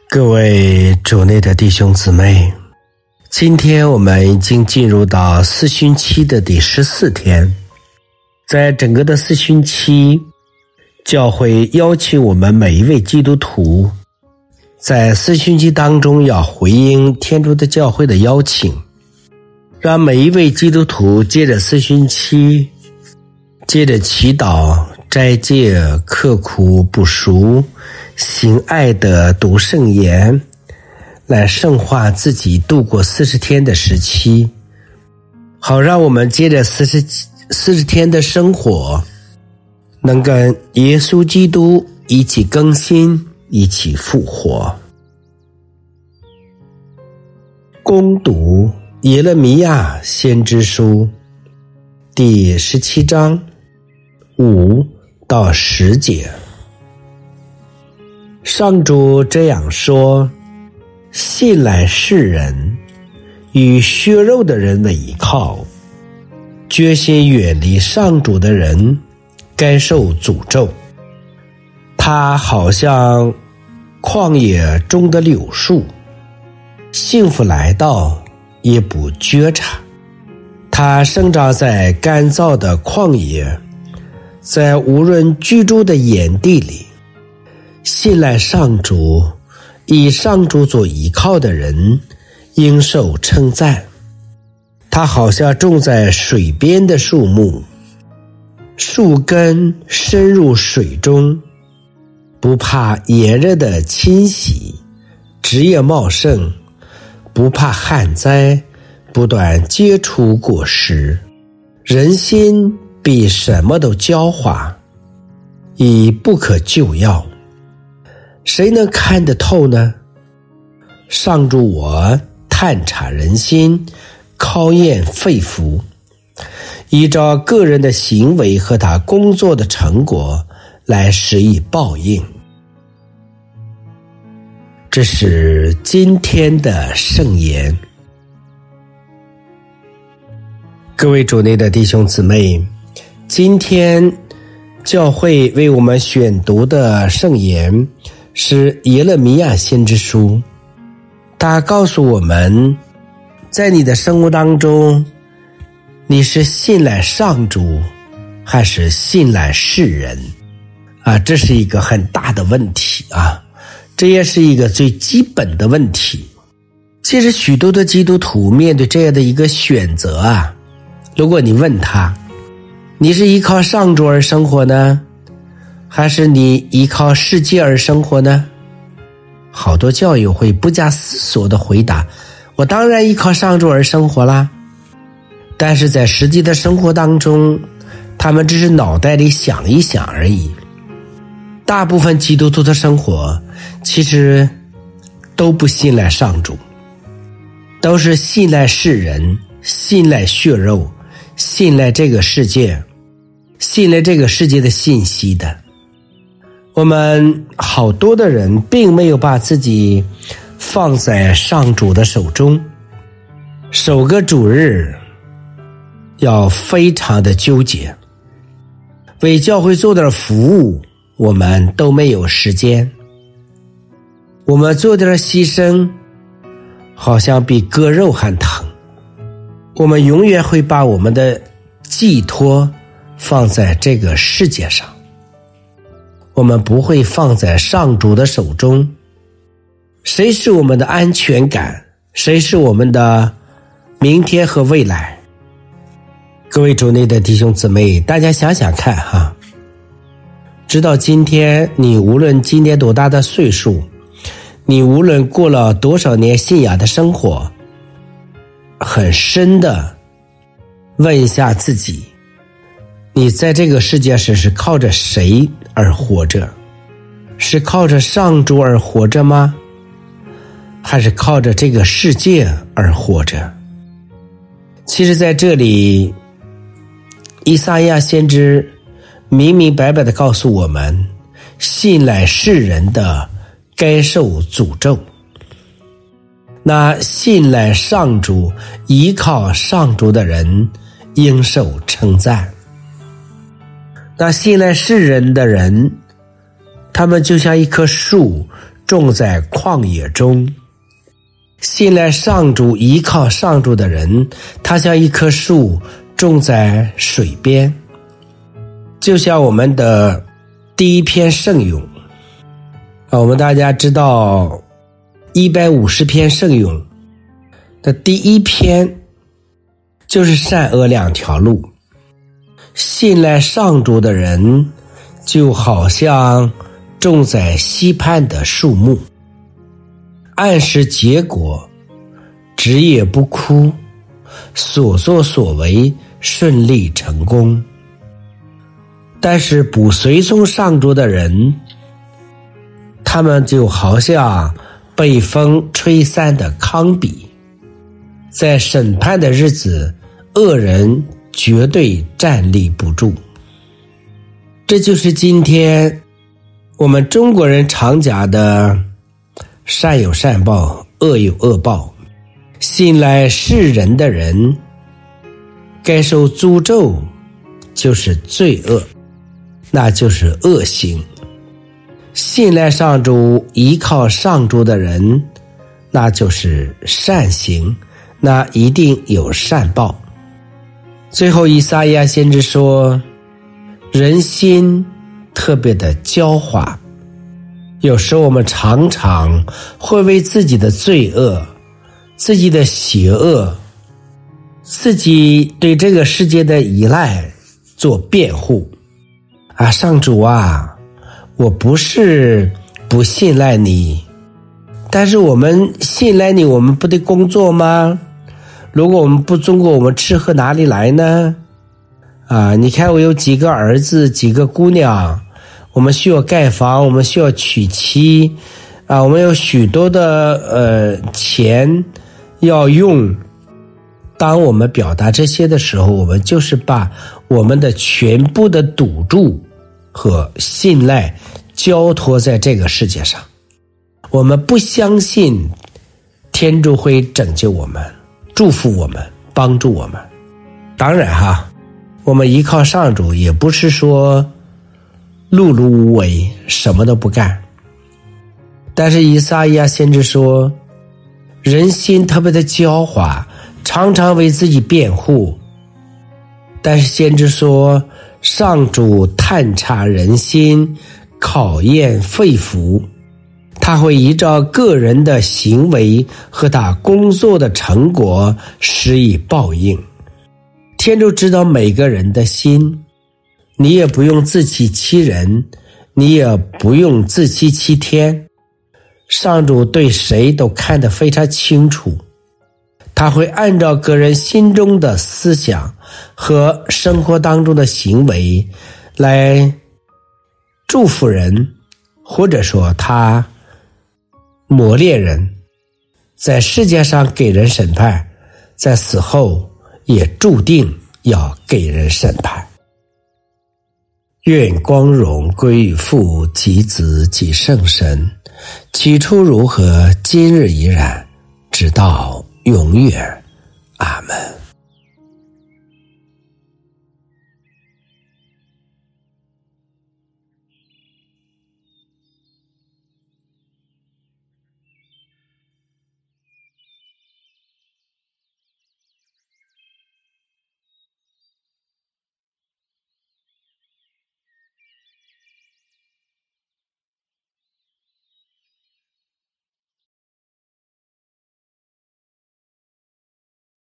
各位主内的弟兄姊妹，今天我们已经进入到四旬期的第14天。在整个的四旬期，教会邀请我们每一位基督徒在四旬期当中要回应天主的教会的邀请，让每一位基督徒借着四旬期，借着祈祷、斋戒、刻苦补赎、行爱的读圣言，来圣化自己度过40天的时期，好让我们接着40天的生活，能跟耶稣基督一起更新，一起复活。攻读耶勒米亚先知书第17章5到10节。上主这样说：信赖世人与血肉的人为依靠，决心远离上主的人该受诅咒。他好像旷野中的柳树，幸福来到也不觉察。它生长在干燥的旷野，在无人居住的野地里。信赖上主，以上主做依靠的人应受称赞。他好像种在水边的树木，树根深入水中，不怕炎热的侵袭，枝叶茂盛，不怕旱灾，不断结出果实。人心比什么都狡猾，已不可救药。谁能看得透呢？上主我探察人心，考验肺腑，依照个人的行为和他工作的成果来施以报应。这是今天的圣言。各位主内的弟兄姊妹，今天教会为我们选读的圣言是耶勒米亚先知书。他告诉我们，在你的生活当中，你是信赖上主还是信赖世人啊？这是一个很大的问题啊，这也是一个最基本的问题。其实许多的基督徒面对这样的一个选择啊，如果你问他，你是依靠上主而生活呢，还是你依靠世界而生活呢？好多教友会不加思索地回答，我当然依靠上主而生活啦。但是在实际的生活当中，他们只是脑袋里想一想而已。大部分基督徒的生活其实都不信赖上主，都是信赖世人，信赖血肉，信赖这个世界，信赖这个世界的信息的。我们好多的人并没有把自己放在上主的手中，守个主日要非常的纠结，为教会做点服务我们都没有时间，我们做点牺牲好像比割肉还疼。我们永远会把我们的寄托放在这个世界上，我们不会放在上主的手中。谁是我们的安全感？谁是我们的明天和未来？各位主内的弟兄姊妹，大家想想看哈，直到今天，你无论今年多大的岁数，你无论过了多少年信仰的生活，很深的问一下自己，你在这个世界上是靠着谁而活着？是靠着上主而活着吗？还是靠着这个世界而活着？其实在这里，以赛亚先知明明白白地告诉我们，信赖世人的该受诅咒，那信赖上主、依靠上主的人应受称赞。那信赖世人的人，他们就像一棵树种在旷野中。信赖上主、依靠上主的人，他像一棵树种在水边。就像我们的第一篇圣咏我们大家知道150篇圣咏的第一篇就是善恶两条路。信赖上主的人就好像种在溪畔的树木，按时结果，枝叶不枯，所作所为顺利成功。但是不随从上主的人，他们就好像被风吹散的糠秕，在审判的日子，恶人绝对站立不住。这就是今天我们中国人常讲的善有善报，恶有恶报。信赖世人的人，该受诅咒就是罪恶，那就是恶行。信赖上主、依靠上主的人，那就是善行，那一定有善报。最后以赛亚先知说，人心特别的狡猾，有时候我们常常会为自己的罪恶、自己的邪恶、自己对这个世界的依赖做辩护上主啊，我不是不信赖你，但是我们信赖你，我们不得工作吗？如果我们不工作，我们吃喝哪里来呢？你看我有几个儿子，几个姑娘，我们需要盖房，我们需要娶妻我们有许多的钱要用。当我们表达这些的时候，我们就是把我们的全部的赌注和信赖交托在这个世界上。我们不相信天主会拯救我们，祝福我们，帮助我们。当然我们依靠上主，也不是说碌碌无为，什么都不干。但是以赛亚先知说，人心特别的狡猾，常常为自己辩护。但是先知说，上主探察人心，考验肺腑，他会依照个人的行为和他工作的成果施以报应。天主知道每个人的心，你也不用自欺欺人，你也不用自欺欺天。上主对谁都看得非常清楚，他会按照个人心中的思想和生活当中的行为来祝福人，或者说他磨练人，在世界上给人审判，在死后也注定要给人审判。愿光荣归于父及子及圣神，起初如何，今日依然，直到永远。阿们。